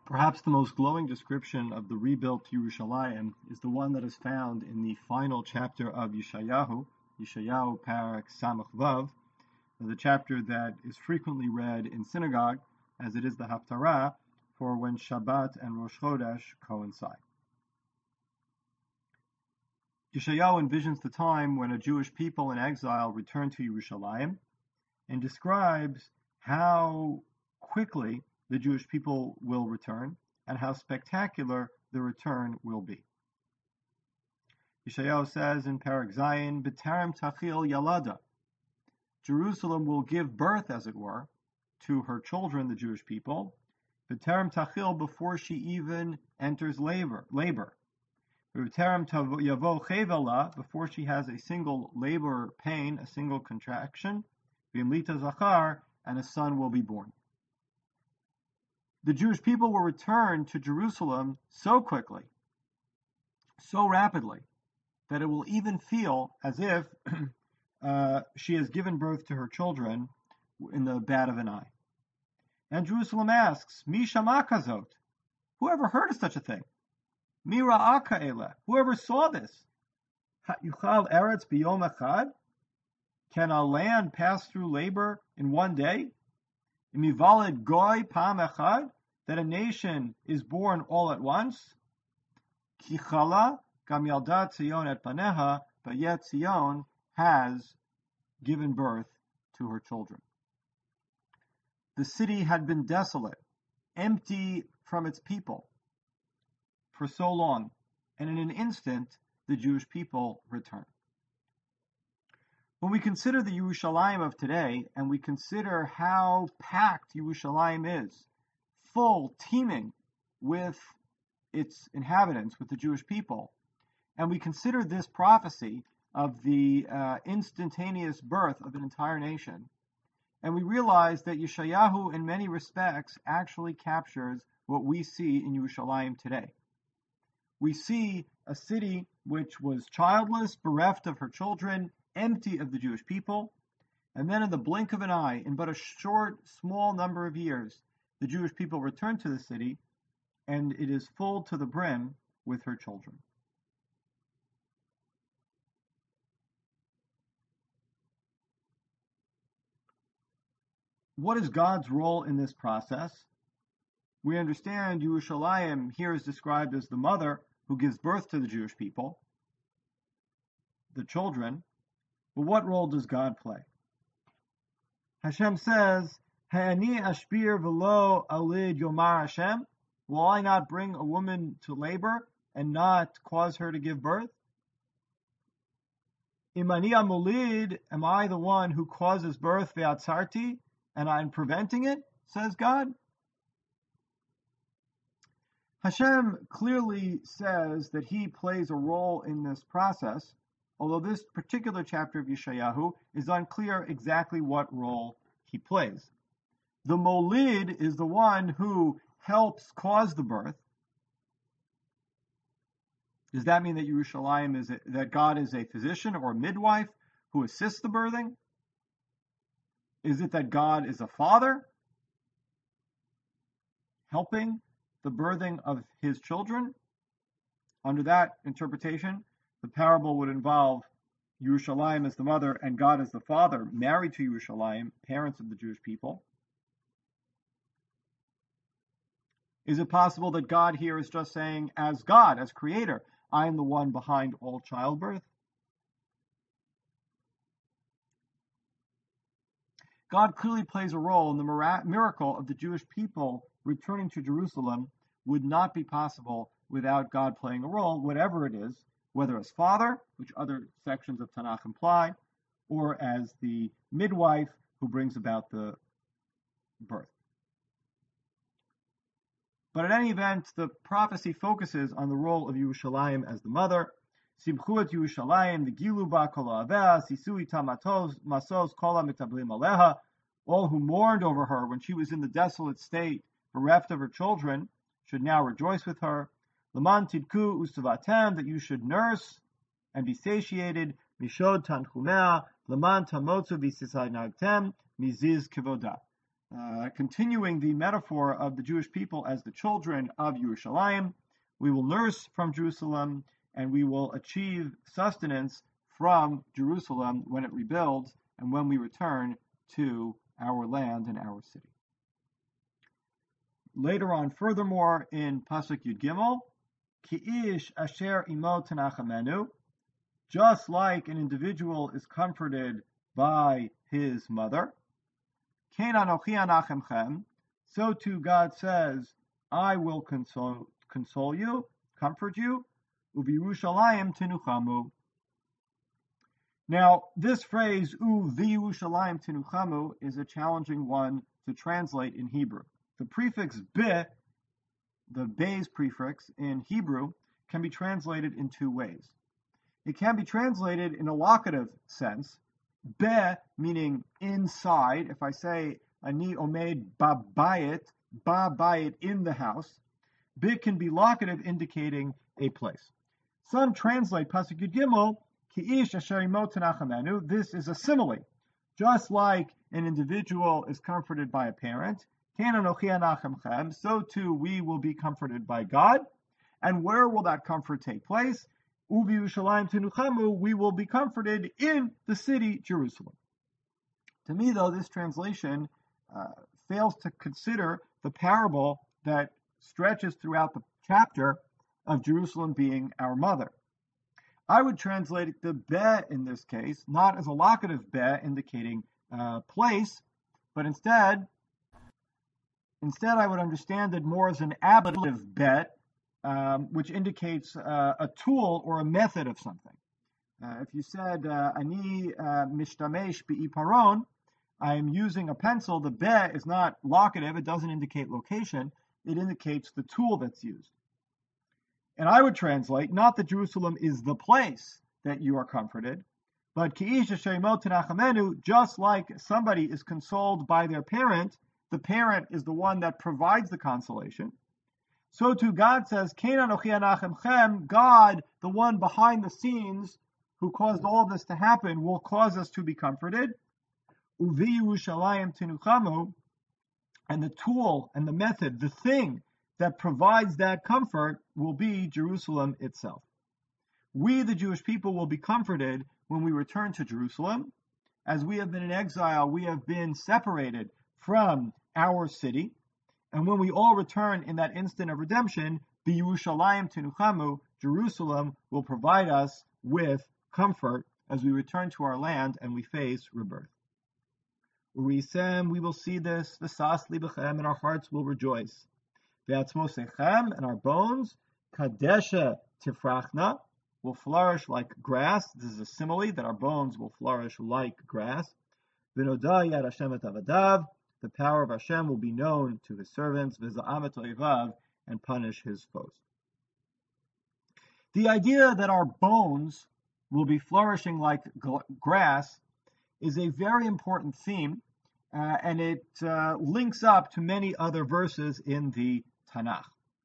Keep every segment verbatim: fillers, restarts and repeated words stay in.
Perhaps the most glowing description of the rebuilt Yerushalayim is the one that is found in the final chapter of Yeshayahu, Yeshayahu Parak Samach Vav, the chapter that is frequently read in synagogue, as it is the Haftarah for when Shabbat and Rosh Chodesh coincide. Yeshayahu envisions the time when a Jewish people in exile return to Yerushalayim and describes how quickly the Jewish people will return and how spectacular the return will be. Yeshayahu says in Parak Zayin, B'tarem tachil yalada, Jerusalem will give birth, as it were, to her children, the Jewish people, B'tarem tachil, before she even enters labor, labor. B'tarem yavo chevela, before she has a single labor pain, a single contraction, V'imlita zachar, and a son will be born. The Jewish people will return to Jerusalem so quickly, so rapidly, that it will even feel as if uh, she has given birth to her children in the bat of an eye. And Jerusalem asks, Mi shama kazot? Whoever heard of such a thing? Mi ra'a ka'ela? Whoever saw this? Yuchal eretz biyom echad? Can a land pass through labor in one day? Mivalid goy pam echad? That a nation is born all at once? Ki chala gam yalda Tzion et paneha, but yet Tzion has given birth to her children. The city had been desolate, empty from its people for so long, and in an instant the Jewish people return. When we consider the Yerushalayim of today, and we consider how packed Yerushalayim is, full, teeming with its inhabitants, with the Jewish people, and we consider this prophecy of the uh, instantaneous birth of an entire nation, and we realize that Yeshayahu, in many respects, actually captures what we see in Yerushalayim today. We see a city which was childless, bereft of her children, empty of the Jewish people, and then in the blink of an eye, in but a short, small number of years, the Jewish people return to the city, and it is full to the brim with her children. What is God's role in this process? We understand Yerushalayim here is described as the mother who gives birth to the Jewish people, the children. But what role does God play? Hashem says, Ha'ani ashbir v'lo alid yomar Hashem. Will I not bring a woman to labor and not cause her to give birth? Imani amulid, am I the one who causes birth ve'atzarti, and I'm preventing it, says God? Hashem clearly says that he plays a role in this process, although this particular chapter of Yeshayahu is unclear exactly what role he plays. The Molid is the one who helps cause the birth. Does that mean that Yerushalayim is a, that God is a physician or a midwife who assists the birthing? Is it that God is a father helping the birthing of his children? Under that interpretation, the parable would involve Yerushalayim as the mother and God as the father, married to Yerushalayim, parents of the Jewish people. Is it possible that God here is just saying, as God, as creator, I am the one behind all childbirth? God clearly plays a role in the miracle of the Jewish people returning to Jerusalem would not be possible without God playing a role, whatever it is, whether as father, which other sections of Tanakh imply, or as the midwife who brings about the birth. But in any event, the prophecy focuses on the role of Yerushalayim as the mother. Simchuat Yerushalayim, the Gilu ba kol aveh, Sisui tamatos, masos kola mitablim aleha. All who mourned over her when she was in the desolate state, bereft of her children, should now rejoice with her. Laman tidku ustavatem, that you should nurse and be satiated. Mishod tanchumea, laman tamotzu v'sisai nagtem, miziz kivoda. uh, continuing the metaphor of the Jewish people as the children of Yerushalayim, we will nurse from Jerusalem, and we will achieve sustenance from Jerusalem when it rebuilds and when we return to our land and our city. Later on, furthermore, in Pasuk Yud Gimel, Ki'ish asher imo tenachamenu, just like an individual is comforted by his mother, Kein anochi anachemchem, so too God says, I will console, console you, comfort you, u'v'Yerushalayim tenuchamu. Now, this phrase, u'v'Yerushalayim tenuchamu, is a challenging one to translate in Hebrew. The prefix be, the beis prefix in Hebrew, can be translated in two ways. It can be translated in a locative sense, be meaning inside. If I say, ani omed babayit, babayit, in the house, be can be locative, indicating a place. Some translate Pasuk Yud Gimel, Ki'ish asher imo tenachamenu. This is a simile. Just like an individual is comforted by a parent, so too we will be comforted by God. And where will that comfort take place? U'v'Yerushalayim tenuchamu, we will be comforted in the city Jerusalem. To me, though, this translation uh, fails to consider the parable that stretches throughout the chapter of Jerusalem being our mother. I would translate the be in this case not as a locative be indicating uh, place, but instead Instead, I would understand it more as an ablative bet, um, which indicates uh, a tool or a method of something. Uh, if you said, ani mishtamesh bi'iparon, I am using a pencil, the be is not locative, it doesn't indicate location, it indicates the tool that's used. And I would translate, not that Jerusalem is the place that you are comforted, but ki'ish asher imo tenachamenu, just like somebody is consoled by their parent, the parent is the one that provides the consolation. So too God says, Kein anochi anachemchem, God, the one behind the scenes who caused all this to happen, will cause us to be comforted. U'v'Yerushalayim tenuchamu, and the tool and the method, the thing that provides that comfort will be Jerusalem itself. We, the Jewish people, will be comforted when we return to Jerusalem. As we have been in exile, we have been separated from our city, and when we all return in that instant of redemption, the Yerushalayim tenuchamu, Jerusalem, will provide us with comfort as we return to our land and we face rebirth. Urisem, we will see this, v'sas libachem, and our hearts will rejoice. V'atzmosechem, and our bones, kadesha tifrachna, will flourish like grass. This is a simile, that our bones will flourish like grass. V'noda yad Hashem et avadav, the power of Hashem will be known to his servants, v'za'amet oivav, and punish his foes. The idea that our bones will be flourishing like grass is a very important theme, uh, and it uh, links up to many other verses in the Tanakh.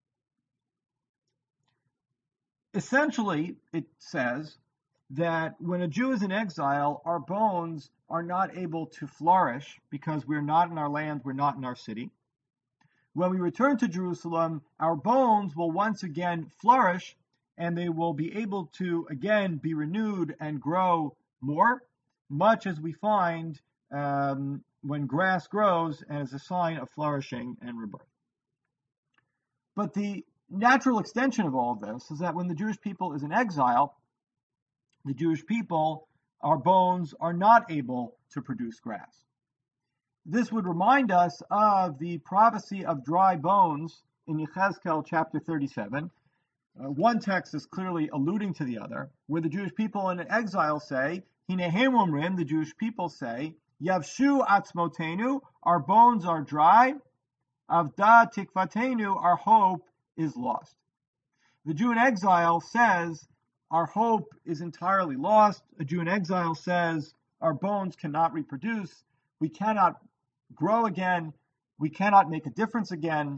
Essentially, it says that when a Jew is in exile, our bones are not able to flourish because we're not in our land, we're not in our city. When we return to Jerusalem, our bones will once again flourish, and they will be able to again be renewed and grow more, much as we find um, when grass grows as a sign of flourishing and rebirth. But the natural extension of all of this is that when the Jewish people is in exile, the Jewish people, our bones are not able to produce grass. This would remind us of the prophecy of dry bones in Yechezkel chapter thirty-seven. Uh, one text is clearly alluding to the other, where the Jewish people in exile say, Hinehem omrim, the Jewish people say, Yavshu atzmotenu, our bones are dry, Avda tikvatenu, our hope is lost. The Jew in exile says, our hope is entirely lost. A Jew in exile says, our bones cannot reproduce, we cannot grow again, we cannot make a difference again.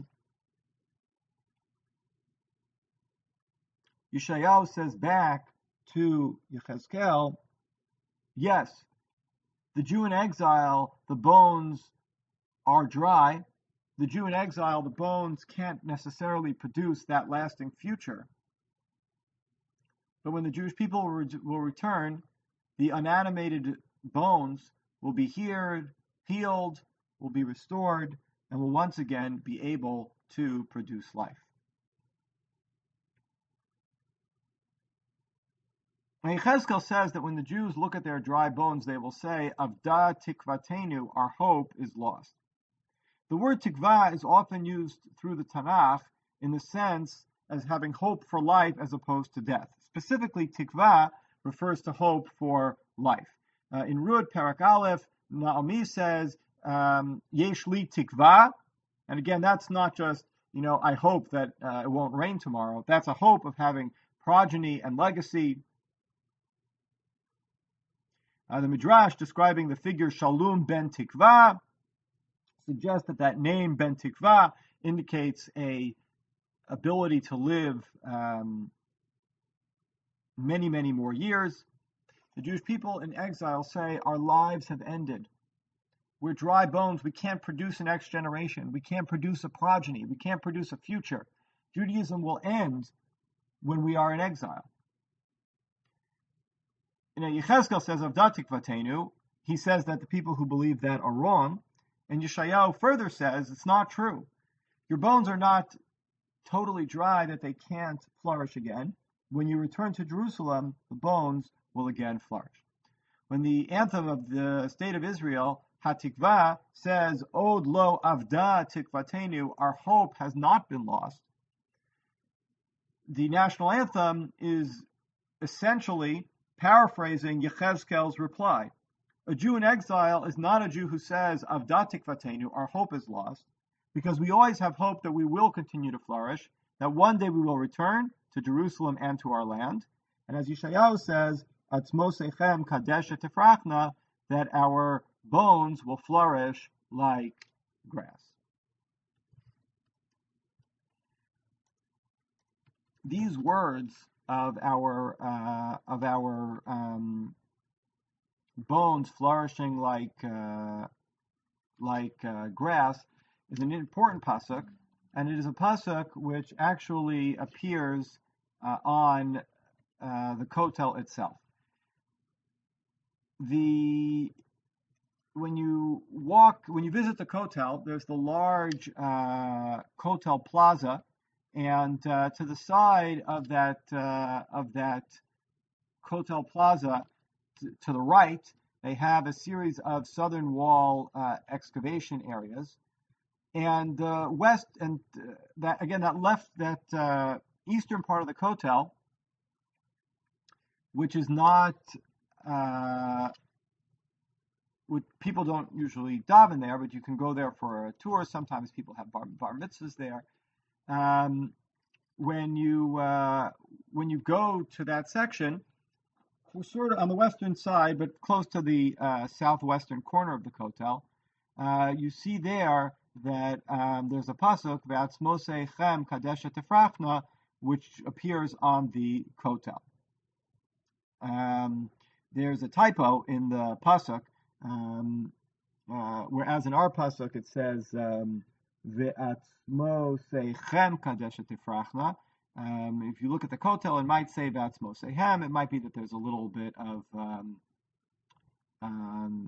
Yeshayahu says back to Yechezkel, yes, the Jew in exile, the bones are dry, the Jew in exile, the bones can't necessarily produce that lasting future. But when the Jewish people will, re- will return, the unanimated bones will be healed, healed, will be restored, and will once again be able to produce life. And Yechezkel says that when the Jews look at their dry bones, they will say, Avda tikvatenu, our hope is lost. The word tikva is often used through the Tanakh in the sense as having hope for life as opposed to death. Specifically, tikva refers to hope for life. Uh, in Rud, Parak Aleph, Naomi says, um, Yesh li tikva, and again, that's not just, you know, I hope that uh, it won't rain tomorrow. That's a hope of having progeny and legacy. Uh, the Midrash describing the figure Shalom ben Tikva suggests that that name ben Tikva indicates a ability to live um, many, many more years. The Jewish people in exile say, our lives have ended. We're dry bones. We can't produce a next generation. We can't produce a progeny. We can't produce a future. Judaism will end when we are in exile. You know, Yechezkel says, Avda tikvatenu, he says that the people who believe that are wrong. And Yeshayahu further says, it's not true. Your bones are not totally dry that they can't flourish again. When you return to Jerusalem, the bones will again flourish. When the anthem of the state of Israel, Hatikva, says, Od lo avda tikvatenu, our hope has not been lost, the national anthem is essentially paraphrasing Yechezkel's reply. A Jew in exile is not a Jew who says, Avda tikvatenu, our hope is lost, because we always have hope that we will continue to flourish, that one day we will return to Jerusalem and to our land. And as Yeshayahu says, Atzmosechem kadesh tefrachna, that our bones will flourish like grass. These words of our uh, of our um, bones flourishing like uh, like uh, grass is an important pasuk, and it is a pasuk which actually appears uh, on uh, the kotel itself. The when you walk, when you visit the kotel, there's the large uh, kotel plaza. And uh, to the side of that uh, of that Kotel Plaza, t- to the right, they have a series of southern wall uh, excavation areas, and uh, west and uh, that again that left that uh, eastern part of the Kotel, which is not uh, which people don't usually daven there, but you can go there for a tour. Sometimes people have bar, bar mitzvahs there. Um, when you uh, when you go to that section, we're sort of on the western side, but close to the uh, southwestern corner of the Kotel. Uh, you see there that um, there's a pasuk V'atzmosechem kadesh tefrachna, which appears on the Kotel. Um, there's a typo in the pasuk, um, uh, whereas in our pasuk it says. Um, Ve'atzmosechem kadesh tefrachna. Um, if you look at the Kotel, it might say Ve'atzmosechem. It might be that there's a little bit of um, um,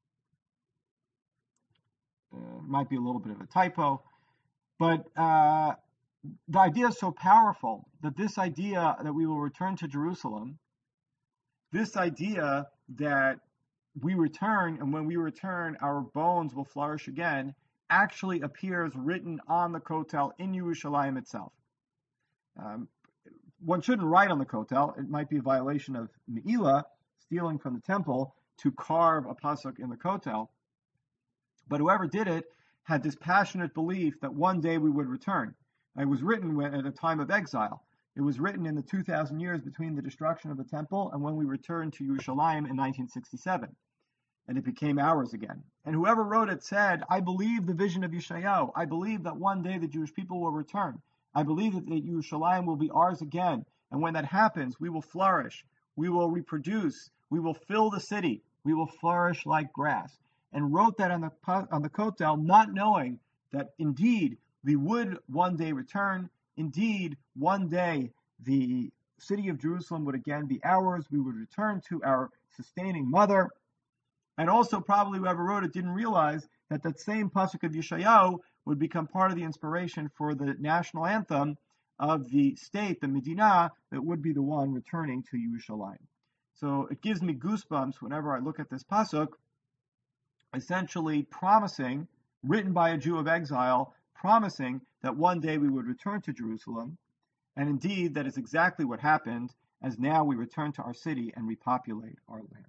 uh, might be a little bit of a typo, but uh, the idea is so powerful that this idea that we will return to Jerusalem, this idea that we return, and when we return, our bones will flourish again, actually appears written on the Kotel in Yerushalayim itself. Um, one shouldn't write on the Kotel. It might be a violation of Me'ilah, stealing from the temple, to carve a pasuk in the Kotel. But whoever did it had this passionate belief that one day we would return. It was written when, at a time of exile. It was written in the two thousand years between the destruction of the temple and when we returned to Yerushalayim in nineteen sixty-seven. And it became ours again. And whoever wrote it said, I believe the vision of Yeshayahu. I believe that one day the Jewish people will return. I believe that Yerushalayim will be ours again. And when that happens, we will flourish. We will reproduce. We will fill the city. We will flourish like grass. and wrote that on the on the Kotel, not knowing that indeed we would one day return. Indeed, one day the city of Jerusalem would again be ours. We would return to our sustaining mother. And also, probably whoever wrote it didn't realize that that same pasuk of Yeshayahu would become part of the inspiration for the national anthem of the state, the Medina, that would be the one returning to Yerushalayim. So it gives me goosebumps whenever I look at this pasuk, essentially promising, written by a Jew of exile, promising that one day we would return to Jerusalem. And indeed, that is exactly what happened, as now we return to our city and repopulate our land.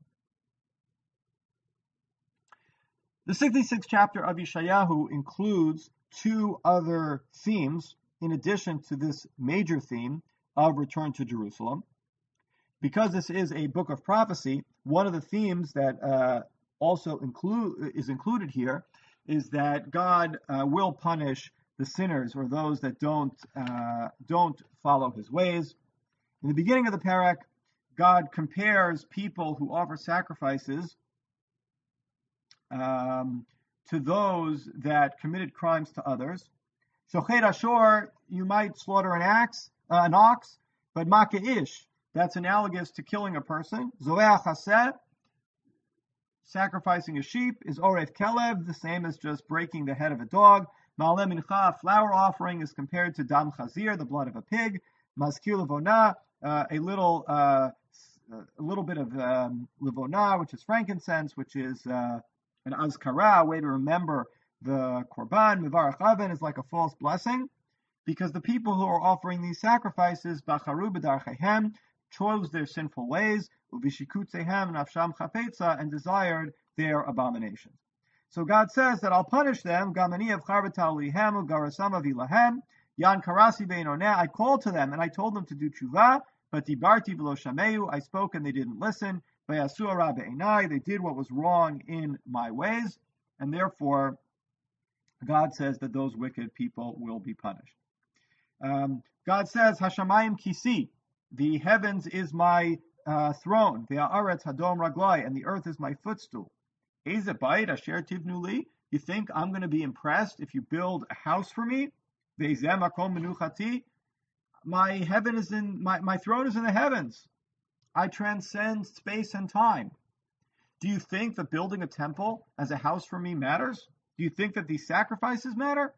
The sixty-sixth chapter of Yeshayahu includes two other themes in addition to this major theme of return to Jerusalem. Because this is a book of prophecy, one of the themes that uh, also include is included here is that God uh, will punish the sinners, or those that don't uh, don't follow his ways. In the beginning of the parak, God compares people who offer sacrifices um, to those that committed crimes to others. So Chet Ashur, you might slaughter an axe, uh, an ox, but Makaish, that's analogous to killing a person. Zoeach Haseh, sacrificing a sheep, is Oref Kelev, the same as just breaking the head of a dog. Ma'aleh Mincha, a flour offering, is compared to Dam Chazir, the blood of a pig. Mazkir Levona, uh, a little uh, a little bit of um, Levona, which is frankincense, which is uh, an azkara, a way to remember the korban. Mevarach Aven is like a false blessing, because the people who are offering these sacrifices, Bacharu b'darchehem, chose their sinful ways, uvishikutzehem nafsham chapetza, and desired their abominations. So God says that I'll punish them. Gamani avchar b'talihem ugarasam avilahem yan karasi beinoneh. I called to them and I told them to do tshuva, but dibarti v'lo shameyu. I spoke and they didn't listen. Vayasu hara be'enai. They did what was wrong in my ways, and therefore God says that those wicked people will be punished. Um, God says, Hashamayim kisi, the heavens is my uh, throne, ve'haaretz hadom raglai, and the earth is my footstool. Eze bayit asher tivnu li, you think I'm going to be impressed if you build a house for me? Ve'zeh makom menuchati, my heaven is in my, my throne is in the heavens. I transcend space and time. Do you think that building a temple as a house for me matters? Do you think that these sacrifices matter?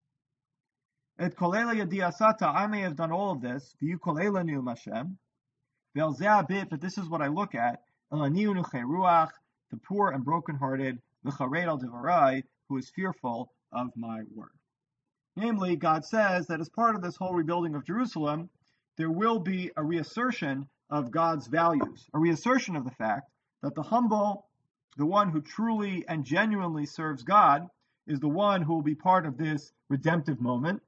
Et kolela yadiasata, I may have done all of this. V'yu kolela nium Hashem. Ve'al bit, but this is what I look at. Elaniu nuchei ruach, the poor and brokenhearted, v'chared al devarai, who is fearful of my word. Namely, God says that as part of this whole rebuilding of Jerusalem, there will be a reassertion of God's values, a reassertion of the fact that the humble, the one who truly and genuinely serves God, is the one who will be part of this redemptive moment.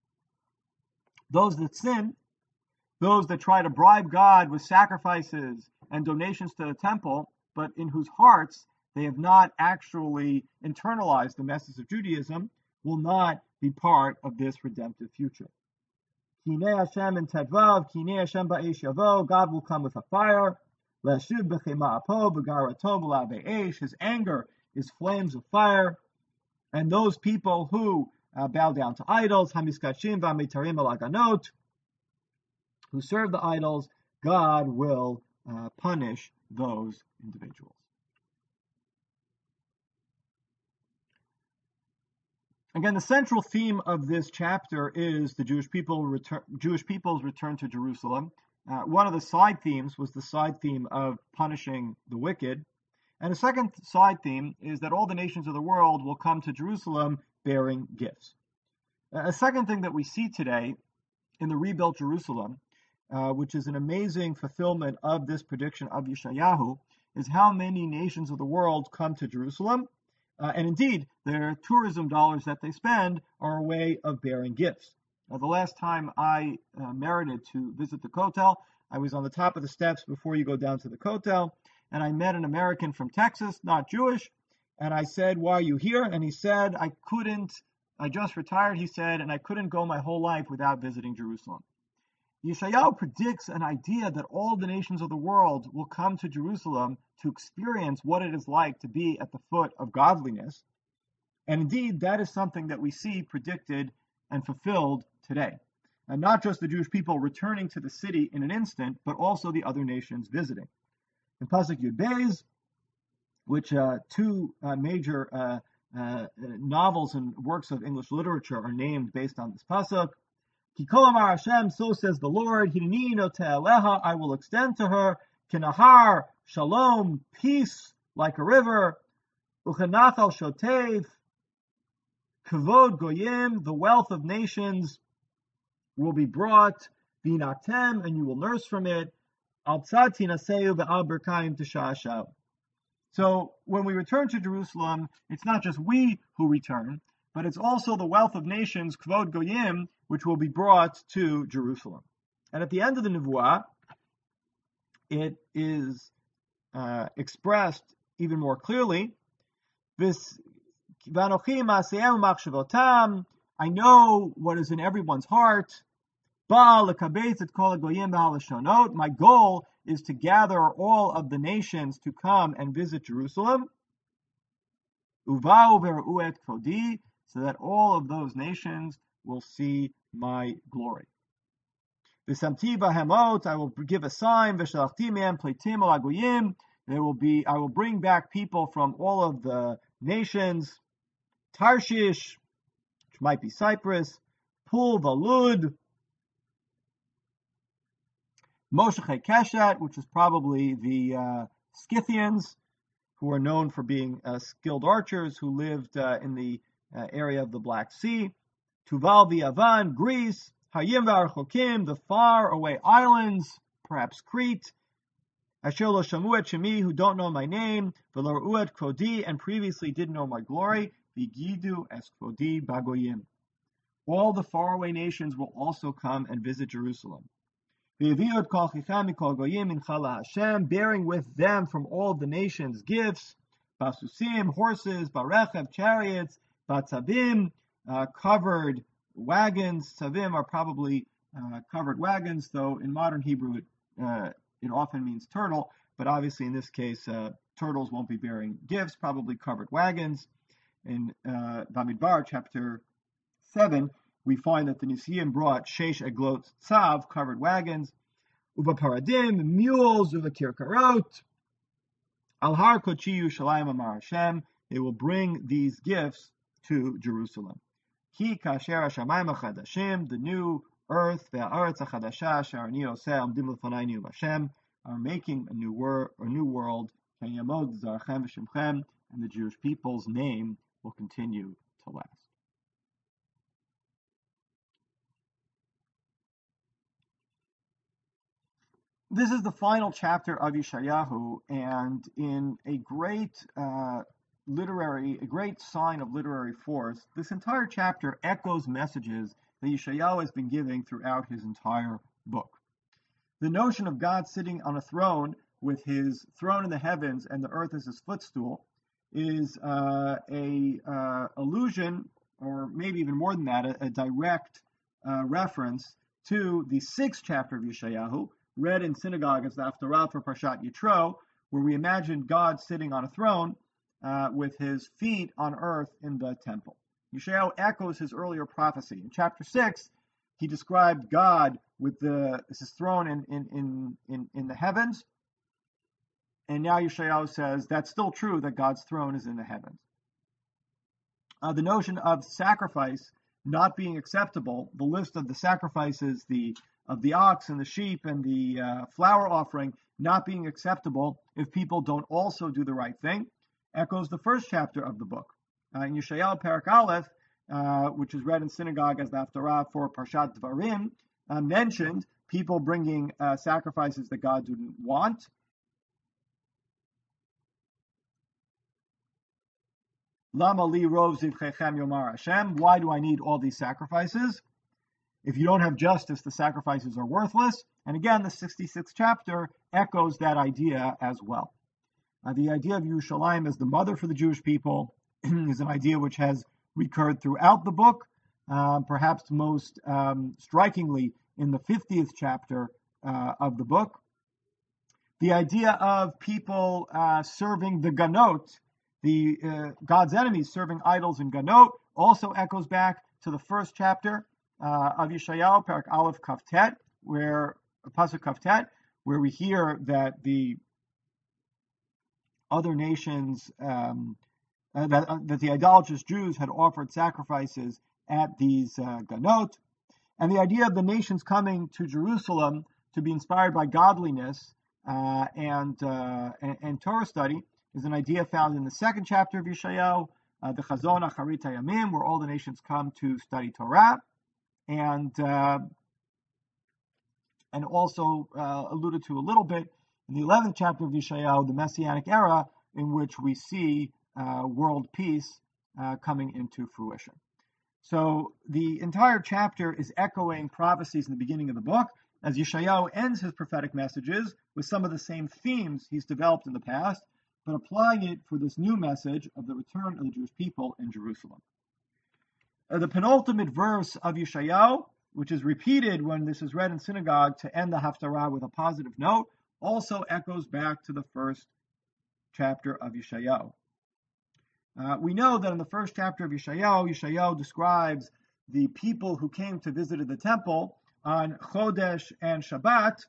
Those that sin, those that try to bribe God with sacrifices and donations to the temple, but in whose hearts they have not actually internalized the message of Judaism, will not be part of this redemptive future. Kinei Hashem in Tedvav, Kinei Hashem ba'esh yavo, God will come with a fire. His anger is flames of fire, and those people who uh, bow down to idols, hamiskachim v'amitarim alaganot, who serve the idols, God will uh, punish those individuals. Again, the central theme of this chapter is the Jewish people return, Jewish people's return to Jerusalem. Uh, one of the side themes was the side theme of punishing the wicked. And the second side theme is that all the nations of the world will come to Jerusalem bearing gifts. Uh, a second thing that we see today in the rebuilt Jerusalem, uh, which is an amazing fulfillment of this prediction of Yeshayahu, is how many nations of the world come to Jerusalem. Uh, and indeed, their tourism dollars that they spend are a way of bearing gifts. Now, the last time I uh, merited to visit the Kotel, I was on the top of the steps before you go down to the Kotel, and I met an American from Texas, not Jewish, and I said, why are you here? And he said, I couldn't, I just retired, he said, and I couldn't go my whole life without visiting Jerusalem. Yeshayahu predicts an idea that all the nations of the world will come to Jerusalem to experience what it is like to be at the foot of godliness. And indeed, that is something that we see predicted and fulfilled today. And not just the Jewish people returning to the city in an instant, but also the other nations visiting. In Pasuk Yud Beis, which uh, two uh, major uh, uh, novels and works of English literature are named based on this Pasuk, Kikol Amar Hashem, so says the Lord, Hineni noteh aleha, I will extend to her, Kinahar, Shalom, peace, like a river, Uchenachal Shotev, Kavod Goyim, the wealth of nations will be brought, Vinatem, and you will nurse from it, Al Tzad Tinaseu ve'al Berkayim Tishashau. So when we return to Jerusalem, it's not just we who return, but it's also the wealth of nations, Kvod Goyim, which will be brought to Jerusalem. And at the end of the Nevuah, it is uh, expressed even more clearly. This Vanochi Ma'aseyem Machshavotam, I know what is in everyone's heart. Ba lekabetz et kol hagoyim b'halashonot. My goal is to gather all of the nations to come and visit Jerusalem. Uva'u ve'ra'u et kvodi, so that all of those nations will see my glory. V'samti b'hemot, I will give a sign. V'shalachti me'em pleitim al hagoyim. There will be, I will bring back people from all of the nations. Tarshish, which might be Cyprus. Pul v'lud. Moshechei Keshet, which is probably the uh, Scythians, who are known for being uh, skilled archers, who lived uh, in the uh, area of the Black Sea. Tuval v'Yavan, Greece. Hayim v'Archokim, the far away islands, perhaps Crete. Asher lo shamu et shemi, who don't know my name. V'lo ra'u et kvodi, and previously didn't know my glory. V'gidu es kvodi bagoyim. All the faraway nations will also come and visit Jerusalem. Bearing with them from all the nations gifts, basusim, horses, barechev, chariots, batzavim, uh, covered wagons. Tzavim are probably uh, covered wagons, though in modern Hebrew it, uh, it often means turtle, but obviously in this case uh, turtles won't be bearing gifts, probably covered wagons. In uh, Bamidbar, chapter seven, we find that the Nisiim brought sheish eglot tzav, covered wagons, uva paradim, mules, uva kirkarot, al har kochi Yerushalayim amar Hashem. They will bring these gifts to Jerusalem. Ki kasher hashamayim achadashim, the new earth, ve'aretz achadasha asher ani oseh amdim lefanai niu Hashem, are making a new world, a new world. Ken yamod zarchem v'shimchem, and the Jewish people's name will continue to last. This is the final chapter of Yeshayahu, and in a great uh, literary, a great sign of literary force, this entire chapter echoes messages that Yeshayahu has been giving throughout his entire book. The notion of God sitting on a throne with his throne in the heavens and the earth as his footstool is uh, a uh, allusion, or maybe even more than that, a, a direct uh, reference to the sixth chapter of Yeshayahu, read in synagogue as the Haftarah for Parshat Yitro, where we imagine God sitting on a throne uh, with his feet on earth in the temple. Yeshayahu echoes his earlier prophecy. In chapter six, he described God with the his throne in, in, in, in, in the heavens, and now Yeshayahu says that's still true, that God's throne is in the heavens. Uh, the notion of sacrifice not being acceptable, the list of the sacrifices, the of the ox and the sheep and the uh, flour offering not being acceptable if people don't also do the right thing, echoes the first chapter of the book. Uh, in Yeshayahu Perek Aleph, uh, which is read in synagogue as the Haftarah for Parshat Dvarim, uh, mentioned people bringing uh, sacrifices that God didn't want. Lama li rov zivchechem yomar Hashem. Why do I need all these sacrifices? If you don't have justice, the sacrifices are worthless. And again, the sixty-sixth chapter echoes that idea as well. Uh, the idea of Yerushalayim as the mother for the Jewish people is an idea which has recurred throughout the book, uh, perhaps most um, strikingly in the fiftieth chapter uh, of the book. The idea of people uh, serving the ganot, the uh, God's enemies serving idols in ganot, also echoes back to the first chapter uh, of Yeshayahu, Parak Aleph Kaftet, where Pasuk Kaftet, where we hear that the other nations, um, uh, that, uh, that the idolatrous Jews had offered sacrifices at these uh, ganot, and the idea of the nations coming to Jerusalem to be inspired by godliness uh, and, uh, and and Torah study is an idea found in the second chapter of Yeshayahu, uh, the Chazon Acharit Hayamim, where all the nations come to study Torah, and uh, and also uh, alluded to a little bit in the eleventh chapter of Yeshayahu, the Messianic era, in which we see uh, world peace uh, coming into fruition. So the entire chapter is echoing prophecies in the beginning of the book, as Yeshayahu ends his prophetic messages with some of the same themes he's developed in the past, but applying it for this new message of the return of the Jewish people in Jerusalem. Uh, the penultimate verse of Yeshayahu, which is repeated when this is read in synagogue to end the Haftarah with a positive note, also echoes back to the first chapter of Yeshayahu. Uh, we know that in the first chapter of Yeshayahu, Yeshayahu describes the people who came to visit the temple on Chodesh and Shabbat,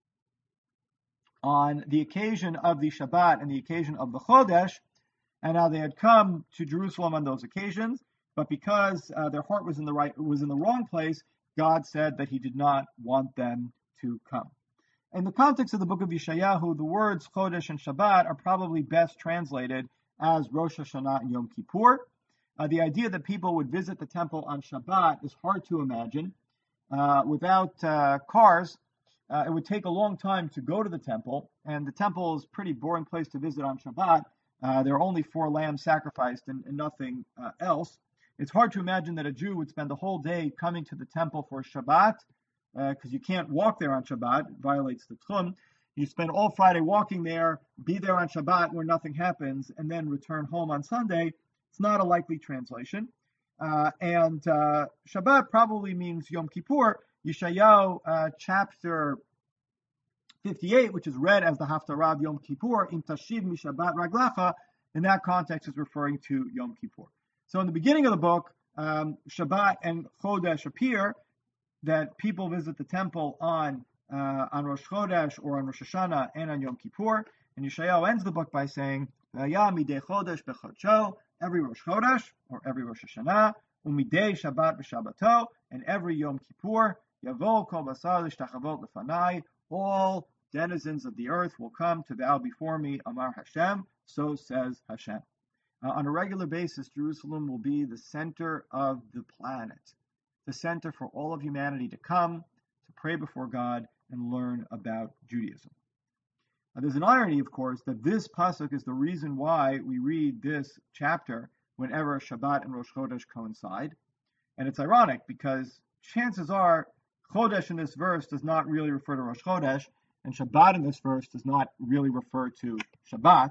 on the occasion of the Shabbat and the occasion of the Chodesh, and how they had come to Jerusalem on those occasions, but because uh, their heart was in the right was in the wrong place, God said that He did not want them to come. In the context of the book of Yeshayahu, the words Chodesh and Shabbat are probably best translated as Rosh Hashanah and Yom Kippur. Uh, the idea that people would visit the temple on Shabbat is hard to imagine. Uh, without uh, cars, uh, it would take a long time to go to the temple, and the temple is a pretty boring place to visit on Shabbat. Uh, there are only four lambs sacrificed and, and nothing uh, else. It's hard to imagine that a Jew would spend the whole day coming to the temple for Shabbat, because uh, you can't walk there on Shabbat. It violates the Tchum. You spend all Friday walking there, be there on Shabbat where nothing happens, and then return home on Sunday. It's not a likely translation. Uh, and uh, Shabbat probably means Yom Kippur. Yeshayahu uh, chapter fifty-eight, which is read as the Haftarah of Yom Kippur, Im Tashiv Mi Shabbat Raglacha, in that context is referring to Yom Kippur. So in the beginning of the book, um, Shabbat and Chodesh appear, that people visit the temple on uh, on Rosh Chodesh or on Rosh Hashanah and on Yom Kippur. And Yeshayahu ends the book by saying, V'haya midei Chodesh b'chodesho, every Rosh Chodesh or every Rosh Hashanah, u'midei Shabbat b'Shabbato, and every Yom Kippur, Yavo kol basar l'shtachavot lefanai, all denizens of the earth will come to bow before me, Amar Hashem, so says Hashem. Uh, on a regular basis, Jerusalem will be the center of the planet, the center for all of humanity to come, to pray before God, and learn about Judaism. Now, there's an irony, of course, that this pasuk is the reason why we read this chapter whenever Shabbat and Rosh Chodesh coincide. And it's ironic because chances are Chodesh in this verse does not really refer to Rosh Chodesh, and Shabbat in this verse does not really refer to Shabbat.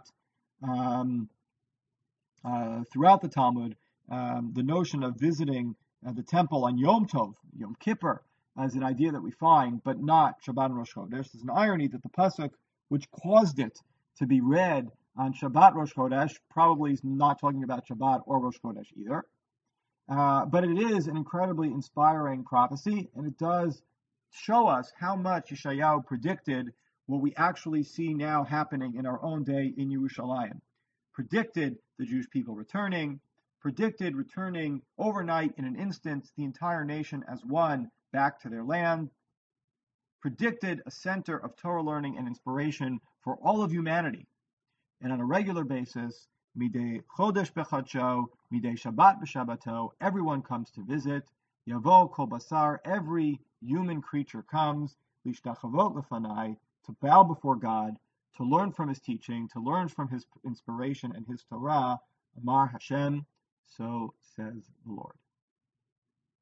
Um, uh, throughout the Talmud, um, the notion of visiting uh, the temple on Yom Tov, Yom Kippur, as an idea that we find, but not Shabbat and Rosh Chodesh. There's an irony that the pasuk which caused it to be read on Shabbat Rosh Chodesh probably is not talking about Shabbat or Rosh Chodesh either. Uh, but it is an incredibly inspiring prophecy, and it does show us how much Yeshayahu predicted what we actually see now happening in our own day in Yerushalayim. Predicted the Jewish people returning, predicted returning overnight in an instant the entire nation as one back to their land, predicted a center of Torah learning and inspiration for all of humanity. And on a regular basis, midei Chodesh b'Chodesh, midei Shabbat b'Shabbato, everyone comes to visit. Yavo kol basar, every human creature comes, lishtachavot lefanai, to bow before God, to learn from His teaching, to learn from His inspiration and His Torah. Amar Hashem, so says the Lord.